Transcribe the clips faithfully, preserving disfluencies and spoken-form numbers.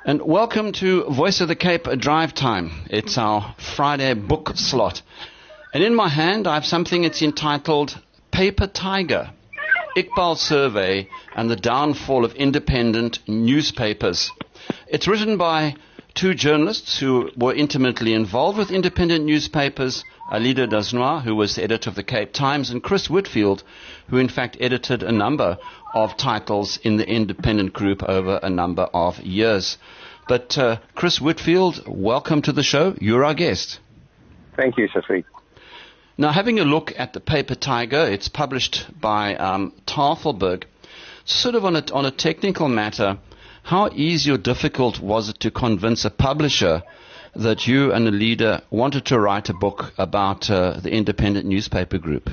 And welcome to Voice of the Cape Drive Time. It's our Friday book slot. And in my hand I have something it's entitled Paper Tiger, Iqbal Survey and the Downfall of Independent Newspapers. It's written by two journalists who were intimately involved with independent newspapers, Alida Dasnois, who was the editor of the Cape Times, and Chris Whitfield, who in fact edited a number of titles in the independent group over a number of years. But uh, Chris Whitfield, welcome to the show. You're our guest. Thank you, Shafiq. Now, having a look at the Paper Tiger, it's published by um, Tafelberg. Sort of on a, on a technical matter, how easy or difficult was it to convince a publisher that you and a leader wanted to write a book about uh, the independent newspaper group?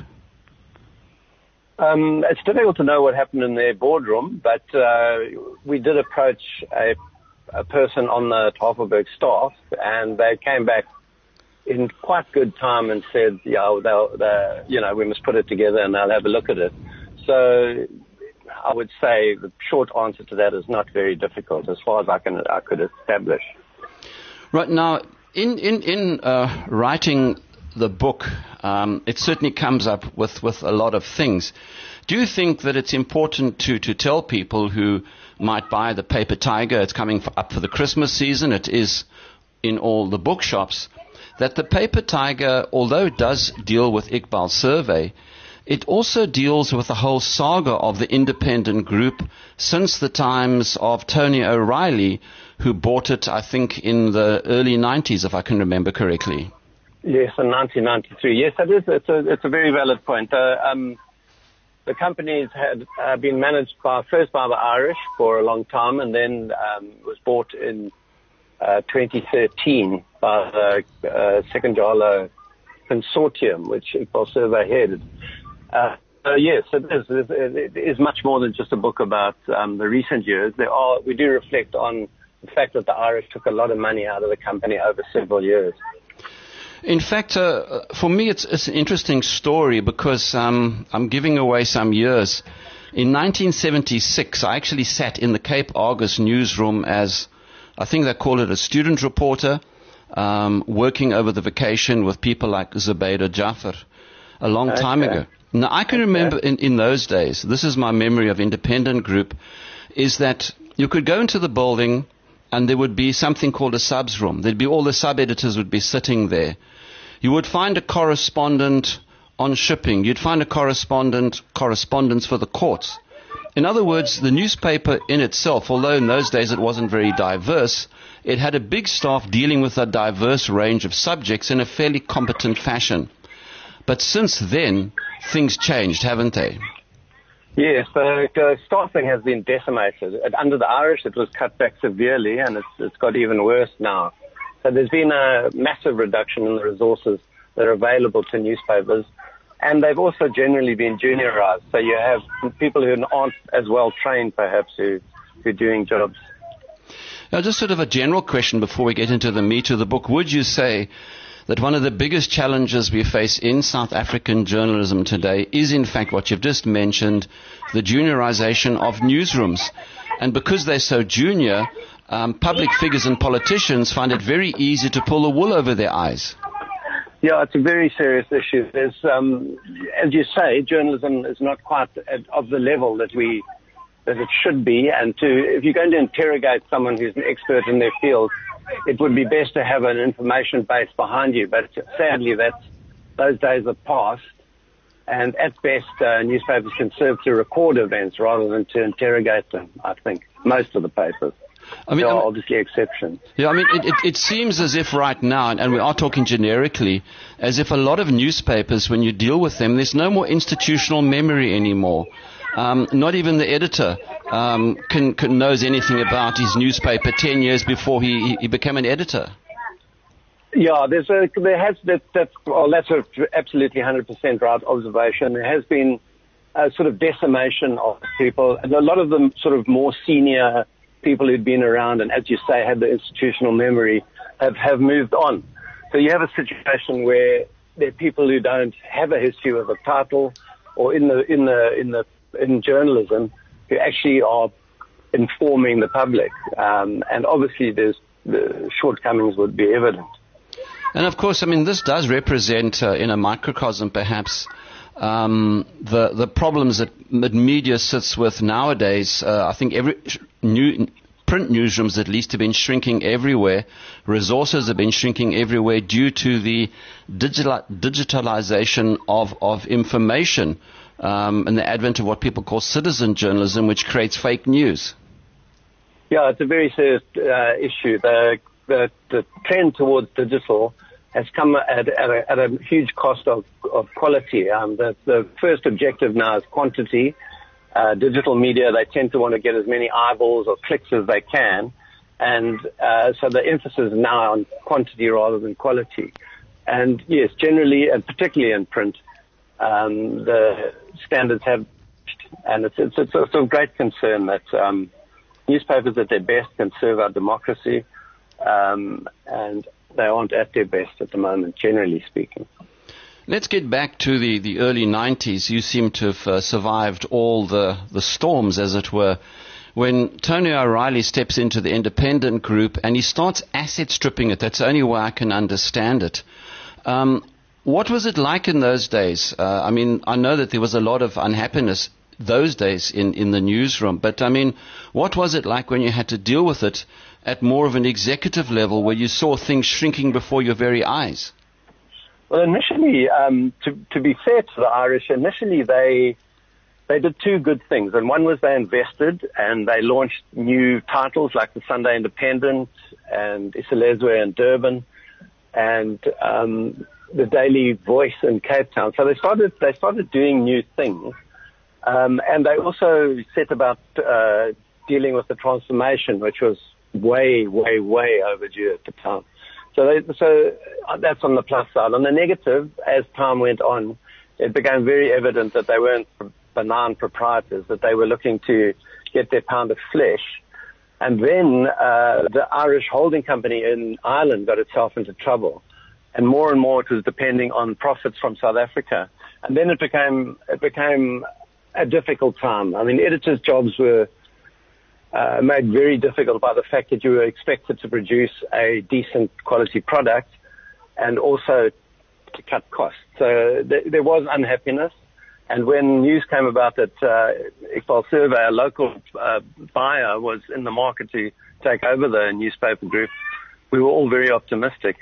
Um, it's difficult to know what happened in their boardroom, but uh, we did approach a, a person on the Tafelberg staff, and they came back in quite good time and said, yeah, they'll, they'll, you know, we must put it together and they'll have a look at it. So I would say the short answer to that is not very difficult as far as I can I could establish. Right now, in in in uh, writing the book, um, it certainly comes up with, with a lot of things. Do you think that it's important to, to tell people who might buy the Paper Tiger, it's coming for, up for the Christmas season, it is in all the bookshops, that the Paper Tiger, although it does deal with Iqbal Survey, it also deals with the whole saga of the independent group since the times of Tony O'Reilly, who bought it, I think, in the early nineties, if I can remember correctly. Yes, in nineteen ninety-three. Yes, it is. It's a, it's a very valid point. Uh, um, the company had uh, been managed by, first by the Irish for a long time, and then um, was bought in uh, twenty thirteen by the uh, Sekindalo Consortium, which Iqbal Survey headed. Uh, uh, yes, it is. It is much more than just a book about um, the recent years. There are, we do reflect on the fact that the Irish took a lot of money out of the company over several years. In fact, uh, for me, it's, it's an interesting story because um, I'm giving away some years. In nineteen seventy-six, I actually sat in the Cape Argus newsroom as, I think they call it a student reporter, um, working over the vacation with people like Zubaydah Jaffer a long Okay. time ago. Now, I can remember in, in those days, this is my memory of independent group, is that you could go into the building and there would be something called a subs room. There'd be all the sub-editors would be sitting there. You would find a correspondent on shipping. You'd find a correspondent, correspondence for the courts. In other words, the newspaper in itself, although in those days it wasn't very diverse, it had a big staff dealing with a diverse range of subjects in a fairly competent fashion. But since then, things changed, haven't they? Yes, the uh, staffing has been decimated. Under the Irish, it was cut back severely, and it's, it's got even worse now. So there's been a massive reduction in the resources that are available to newspapers, and they've also generally been juniorized. So you have people who aren't as well trained, perhaps, who, who are doing jobs. Now, just sort of a general question before we get into the meat of the book. Would you say that one of the biggest challenges we face in South African journalism today is, in fact, what you've just mentioned, the juniorization of newsrooms? And because they're so junior, um, public figures and politicians find it very easy to pull the wool over their eyes. Yeah, it's a very serious issue. There's, um, as you say, journalism is not quite at, of the level that we that it should be. And to if you're going to interrogate someone who's an expert in their field, it would be best to have an information base behind you. But sadly, that's, those days are past. And at best, uh, newspapers can serve to record events rather than to interrogate them, I think, most of the papers. I mean, there are I mean, obviously exceptions. Yeah, I mean, it, it, it seems as if right now, and, and we are talking generically, as if a lot of newspapers, when you deal with them, there's no more institutional memory anymore. Um, not even the editor um, can, can knows anything about his newspaper ten years before he, he became an editor. Yeah, there's a, there has that, that's well, that's a absolutely one hundred percent right observation. There has been a sort of decimation of people, and a lot of them sort of more senior people who'd been around and, as you say, had the institutional memory, have, have moved on. So you have a situation where there are people who don't have a history with a title or in the in the in the in journalism who actually are informing the public. Um, and obviously there's, the shortcomings would be evident. And of course, I mean, this does represent, uh, in a microcosm perhaps, um, the the problems that media sits with nowadays. Uh, I think every new print newsrooms, at least, have been shrinking everywhere. Resources have been shrinking everywhere due to the digital, digitalization of of information um, and the advent of what people call citizen journalism, which creates fake news. Yeah, it's a very serious uh, issue. The, the the trend towards digital has come at, at, a, at a huge cost of, of quality. Um, the, the first objective now is quantity. Uh, digital media, they tend to want to get as many eyeballs or clicks as they can. And uh, so the emphasis is now on quantity rather than quality. And yes, generally, and particularly in print, um, the standards have, and it's, it's, it's of great concern that um, newspapers at their best can serve our democracy, um, and they aren't at their best at the moment, generally speaking. Let's get back to the, the early nineties. You seem to have uh, survived all the, the storms, as it were, when Tony O'Reilly steps into the independent group and he starts asset stripping it. That's the only way I can understand it. Um, what was it like in those days? Uh, I mean, I know that there was a lot of unhappiness those days in, in the newsroom, but I mean, what was it like when you had to deal with it at more of an executive level where you saw things shrinking before your very eyes? Well, initially, um, to, to be fair to the Irish, initially they they did two good things. And one was they invested and they launched new titles like the Sunday Independent and Isilezwe in Durban and um, the Daily Voice in Cape Town. So they started they started doing new things. Um, and they also set about uh, dealing with the transformation, which was way, way, way overdue at the time. So, they, so that's on the plus side. On the negative, as time went on, it became very evident that they weren't benign proprietors, that they were looking to get their pound of flesh. And then uh, the Irish holding company in Ireland got itself into trouble. And more and more it was depending on profits from South Africa. And then it became it became a difficult time. I mean, editors' jobs were Uh, made very difficult by the fact that you were expected to produce a decent quality product and also to cut costs. So th- there was unhappiness. And when news came about that uh, Iqbal Survey, a local uh, buyer, was in the market to take over the newspaper group, we were all very optimistic.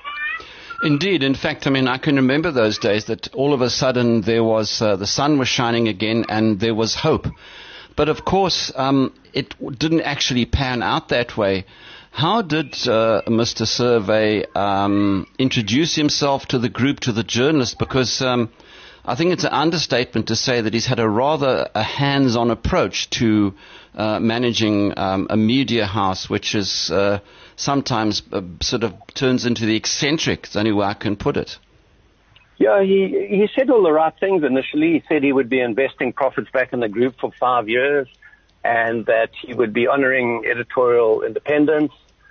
Indeed. In fact, I mean, I can remember those days that all of a sudden there was, uh, the sun was shining again and there was hope. But of course, um, it didn't actually pan out that way. How did uh, Mister Survey um, introduce himself to the group, to the journalists? Because um, I think it's an understatement to say that he's had a rather a hands-on approach to uh, managing um, a media house, which is uh, sometimes uh, sort of turns into the eccentric. It's the only way I can put it. Yeah, he, he said all the right things initially. He said he would be investing profits back in the group for five years and that he would be honoring editorial independence.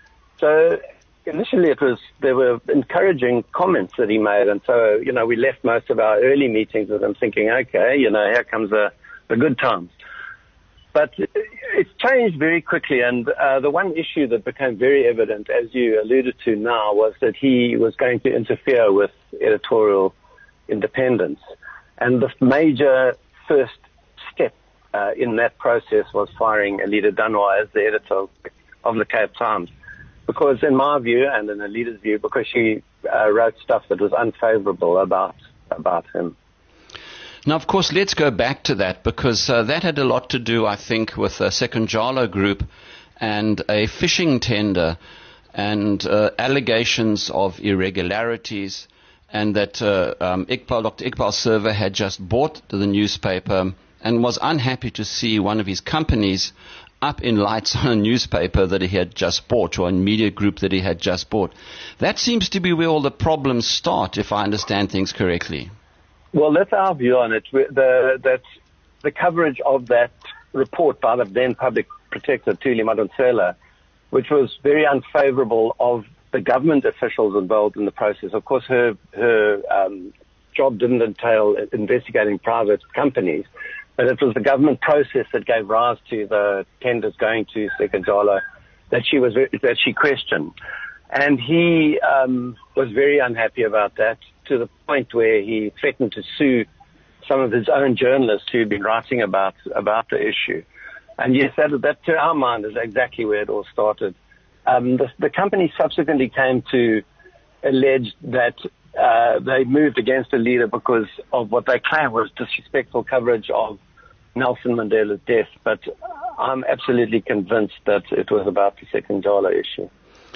So initially it was, there were encouraging comments that he made. And so, you know, we left most of our early meetings with him thinking, okay, you know, here comes the, the good times. But it's changed very quickly. And uh, the one issue that became very evident, as you alluded to now, was that he was going to interfere with editorial independence. And the major first step uh, in that process was firing Alida Dunbar as the editor of the Cape Times. Because in my view, and in Alida's view, because she uh, wrote stuff that was unfavorable about about him. Now, of course, let's go back to that, because uh, that had a lot to do, I think, with the Sekunjalo Group and a fishing tender and uh, allegations of irregularities, and that uh, um, Iqbal, Doctor Iqbal Survey had just bought the newspaper and was unhappy to see one of his companies up in lights on a newspaper that he had just bought, or a media group that he had just bought. That seems to be where all the problems start, if I understand things correctly. Well, that's our view on it. The, that the coverage of that report by the then public protector, Thuli Madonsela, which was very unfavorable of the government officials involved in the process. Of course, her her um, job didn't entail investigating private companies, but it was the government process that gave rise to the tenders going to Sekejala that she was that she questioned. And he um, was very unhappy about that, to the point where he threatened to sue some of his own journalists who had been writing about about the issue. And yes, that, that to our mind is exactly where it all started. Um, the, the company subsequently came to allege that uh, they moved against a leader because of what they claim was disrespectful coverage of Nelson Mandela's death. But I'm absolutely convinced that it was about the Sekejala issue.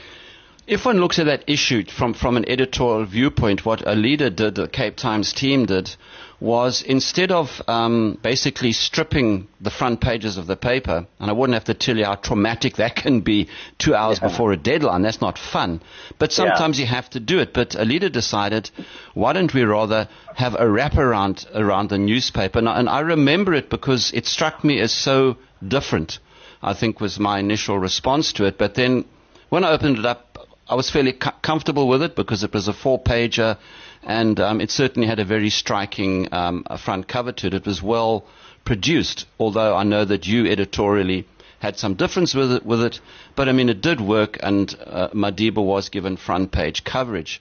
If one looks at that issue from, from an editorial viewpoint, what a leader did, the Cape Times team did, was instead of um, basically stripping the front pages of the paper, and I wouldn't have to tell you how traumatic that can be two hours yeah. before a deadline, that's not fun, but sometimes yeah. you have to do it. But a leader decided, why don't we rather have a wraparound around the newspaper? And I, and I remember it because it struck me as so different, I think was my initial response to it. But then when I opened it up, I was fairly co- comfortable with it because it was a four-pager, and um, it certainly had a very striking um, front cover to it. It was well produced, although I know that you editorially had some difference with it. With it. But, I mean, it did work, and uh, Madiba was given front-page coverage.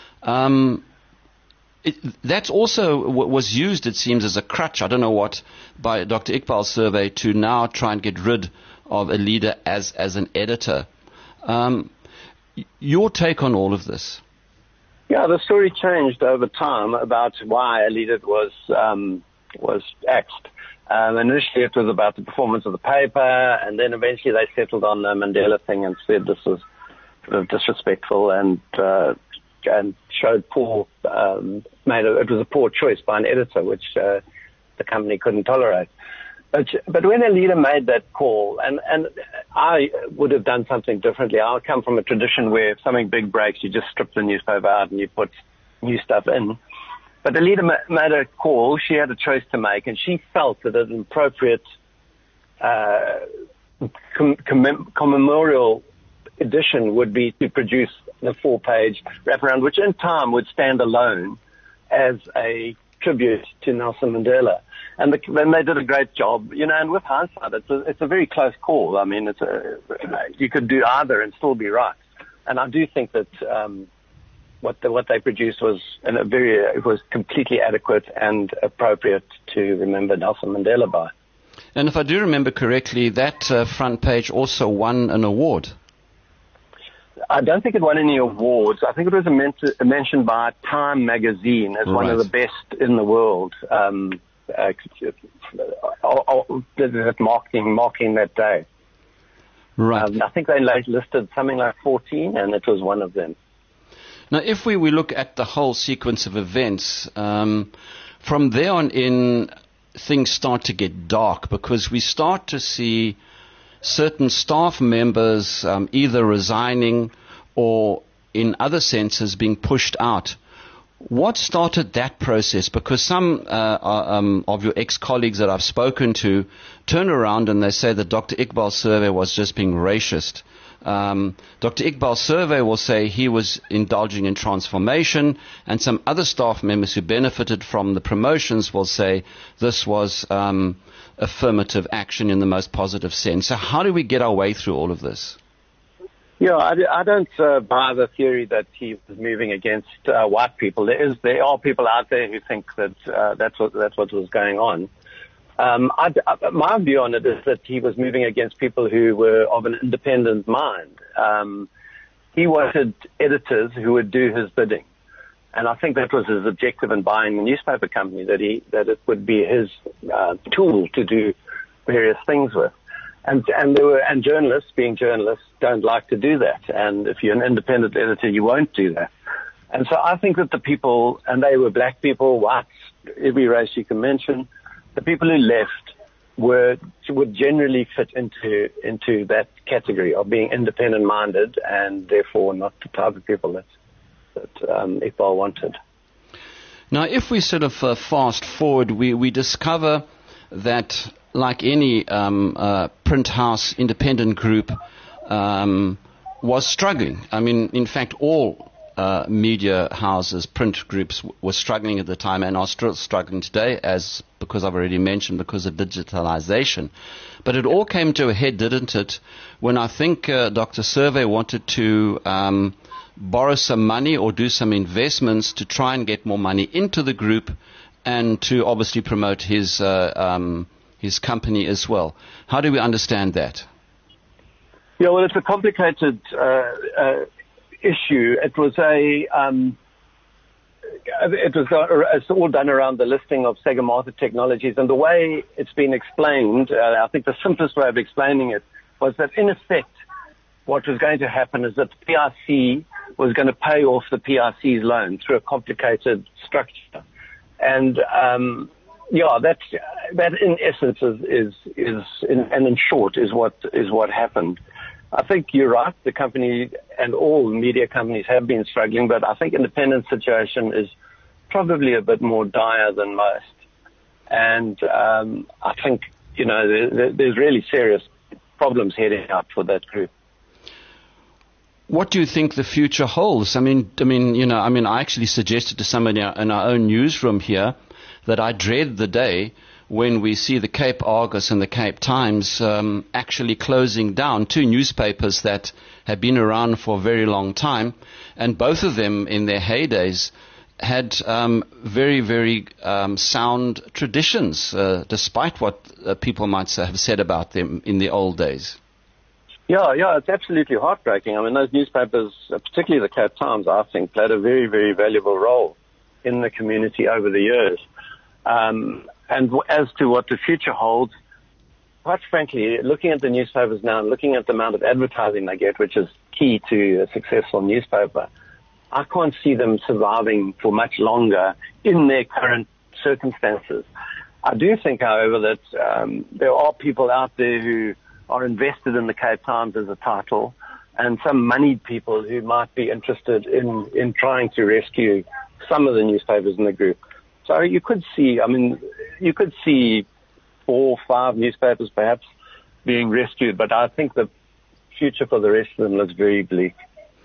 Um, it, that also w- was used, it seems, as a crutch, I don't know what, by Doctor Iqbal's survey to now try and get rid of a leader as, as an editor. Um, Your take on all of this? Yeah, the story changed over time about why a leader was um, was axed. Um, initially, it was about the performance of the paper, and then eventually they settled on the Mandela thing and said this was sort of disrespectful and uh, and showed poor um, made a, it was a poor choice by an editor, which uh, the company couldn't tolerate. But, but when a leader made that call, and, and I would have done something differently. I come from a tradition where if something big breaks, you just strip the newspaper out and you put new stuff in. But the leader ma- made a call. She had a choice to make, and she felt that an appropriate uh, com- commem- commemorial edition would be to produce the four-page wraparound, which in time would stand alone as a tribute to Nelson Mandela. And, the, and they did a great job, you know, and with hindsight, it's a, it's a very close call. I mean, it's a, you could do either and still be right. And I do think that um, what, the, what they produced was in a very, it was completely adequate and appropriate to remember Nelson Mandela by. And if I do remember correctly, that uh, front page also won an award. I don't think it won any awards. I think it was a men- mentioned by Time magazine as right. one of the best in the world. Um, Uh, marking marking that day. Right. Um, I think they listed something like fourteen, and it was one of them. Now, if we, we look at the whole sequence of events, um, from there on in, things start to get dark because we start to see certain staff members um, either resigning or, in other senses, being pushed out. What started that process? Because some uh, um, of your ex-colleagues that I've spoken to turn around and they say that Doctor Iqbal's survey was just being racist. Um, Doctor Iqbal's survey will say he was indulging in transformation, and some other staff members who benefited from the promotions will say this was um, affirmative action in the most positive sense. So how do we get our way through all of this? Yeah, I, I don't uh, buy the theory that he was moving against uh, white people. There is, there are people out there who think that uh, that's what that's what was going on. Um, I, I, my view on it is that he was moving against people who were of an independent mind. Um, he wanted editors who would do his bidding, and I think that was his objective in buying the newspaper company, that he that it would be his uh, tool to do various things with. And and there were and journalists, being journalists, don't like to do that. And if you're an independent editor, you won't do that. And so I think that the people, and they were black people, whites, every race you can mention, the people who left were would generally fit into into that category of being independent-minded and therefore not the type of people that that um, Iqbal wanted. Now, if we sort of uh, fast forward, we we discover that, like any um, uh, print house independent group, um, was struggling. I mean, in fact, all uh, media houses, print groups w- were struggling at the time and are still struggling today, as because I've already mentioned, because of digitalization. But it all came to a head, didn't it, when I think uh, Doctor Survey wanted to um, borrow some money or do some investments to try and get more money into the group and to obviously promote his uh, um, his company as well. How do we understand that? Yeah, well, it's a complicated uh, uh, issue. It was a um, it was uh, it's all done around the listing of Sagamata Technologies, and the way it's been explained, uh, I think the simplest way of explaining it was that in effect, what was going to happen is that the P R C was going to pay off the P R C's loan through a complicated structure, and um, yeah, that that in essence is is, is in, and in short is what is what happened. I think you're right. The company and all media companies have been struggling, but I think Independent's situation is probably a bit more dire than most. And um, I think, you know, there, there's really serious problems heading up for that group. What do you think the future holds? I mean, I mean, you know, I mean, I actually suggested to somebody in our own newsroom here that I dread the day when we see the Cape Argus and the Cape Times um, actually closing down, two newspapers that have been around for a very long time, and both of them in their heydays had um, very, very um, sound traditions, uh, despite what uh, people might say, have said about them in the old days. Yeah, yeah, it's absolutely heartbreaking. I mean, those newspapers, particularly the Cape Times, I think, played a very, very valuable role in the community over the years. Um, And as to what the future holds, quite frankly, looking at the newspapers now and looking at the amount of advertising they get, which is key to a successful newspaper, I can't see them surviving for much longer in their current circumstances. I do think, however, that um, there are people out there who are invested in the Cape Times as a title, and some moneyed people who might be interested in, in trying to rescue some of the newspapers in the group. So you could see, I mean, you could see four or five newspapers perhaps being rescued, but I think the future for the rest of them looks very bleak.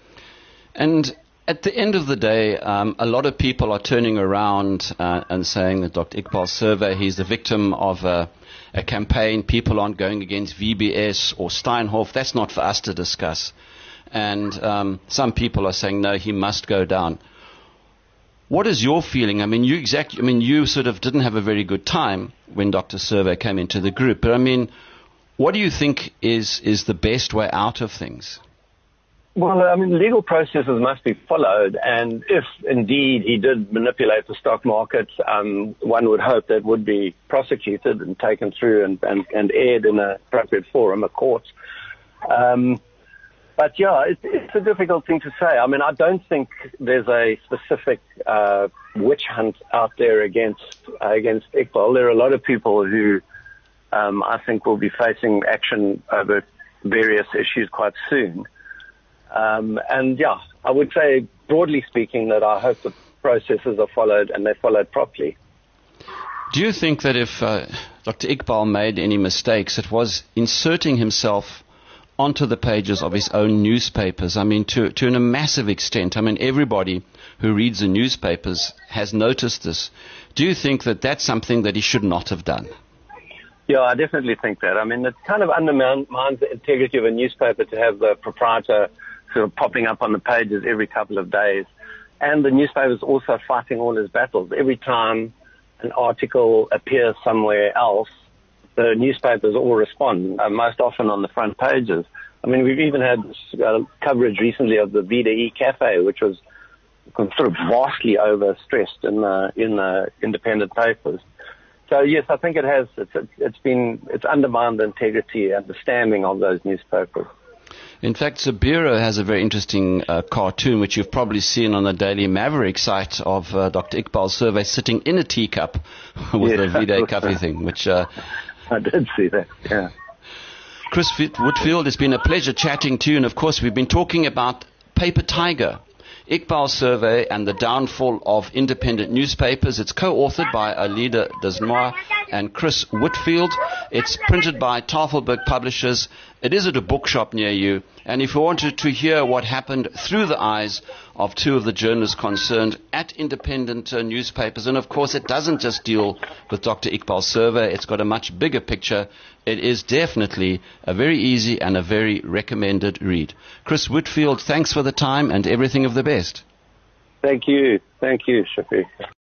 And at the end of the day, um, a lot of people are turning around uh, and saying that Doctor Iqbal Survey, he's the victim of a, a campaign. People aren't going against V B S or Steinhoff. That's not for us to discuss. And um, some people are saying, no, he must go down. What is your feeling? I mean, you exactly. I mean, you sort of didn't have a very good time when Doctor Survey came into the group. But I mean, what do you think is is the best way out of things? Well, I mean, legal processes must be followed, and if indeed he did manipulate the stock market, um, one would hope that would be prosecuted and taken through and and, and aired in an appropriate forum, a court. Um, But yeah, it, it's a difficult thing to say. I mean, I don't think there's a specific uh, witch hunt out there against uh, against Iqbal. There are a lot of people who um, I think will be facing action over various issues quite soon. Um, and yeah, I would say, broadly speaking, that I hope the processes are followed and they're followed properly. Do you think that if uh, Doctor Iqbal made any mistakes, it was inserting himself onto the pages of his own newspapers? I mean, to, to a massive extent. I mean, everybody who reads the newspapers has noticed this. Do you think that that's something that he should not have done? Yeah, I definitely think that. I mean, it kind of undermines the integrity of a newspaper to have the proprietor sort of popping up on the pages every couple of days. And the newspaper's also fighting all his battles. Every time an article appears somewhere else, the newspapers all respond, uh, most often on the front pages. I mean, we've even had uh, coverage recently of the V D E Cafe, which was sort of vastly overstressed in the, in the independent papers. So yes, I think it has, it's, it's been, it's undermined the integrity and the standing of those newspapers. In fact, Sabiro has a very interesting uh, cartoon, which you've probably seen on the Daily Maverick site, of uh, Doctor Iqbal Survey sitting in a teacup with yes, the V D E Cafe thing, which... Uh, I did see that, yeah. Chris Woodfield, it's been a pleasure chatting to you. And, of course, we've been talking about Paper Tiger, Iqbal Survey and the downfall of independent newspapers. It's co-authored by Alida Desnoy and Chris Whitfield. It's printed by Tafelberg Publishers. It is at a bookshop near you. And if you wanted to hear what happened through the eyes of two of the journalists concerned at independent uh, newspapers, and of course it doesn't just deal with Doctor Iqbal Survey, it's got a much bigger picture. It is definitely a very easy and a very recommended read. Chris Whitfield, thanks for the time and everything of the best. Thank you. Thank you, Shafiq.